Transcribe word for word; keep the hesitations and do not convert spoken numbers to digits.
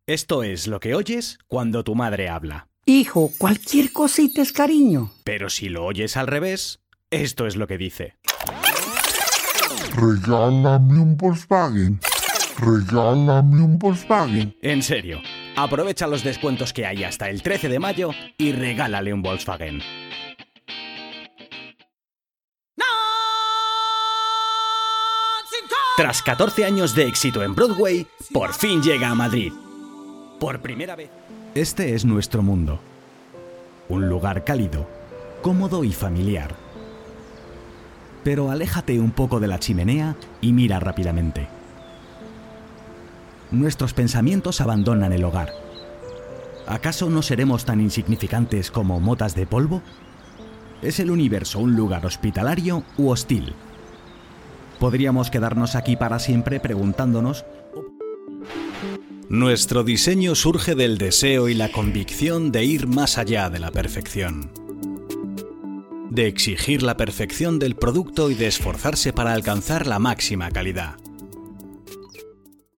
Esto es lo que oyes cuando tu madre habla. Hijo, cualquier cosita es cariño. Pero si lo oyes al revés, esto es lo que dice. Regálame un Volkswagen. Regálame un Volkswagen. En serio, aprovecha los descuentos que hay hasta el trece de mayo y regálale un Volkswagen. Tras catorce años de éxito en Broadway, por fin llega a Madrid. Por primera vez. Este es nuestro mundo. Un lugar cálido, cómodo y familiar. Pero aléjate un poco de la chimenea y mira rápidamente. Nuestros pensamientos abandonan el hogar. ¿Acaso no seremos tan insignificantes como motas de polvo? ¿Es el universo un lugar hospitalario u hostil? Podríamos quedarnos aquí para siempre preguntándonos. Nuestro diseño surge del deseo y la convicción de ir más allá de la perfección. De exigir la perfección del producto y de esforzarse para alcanzar la máxima calidad.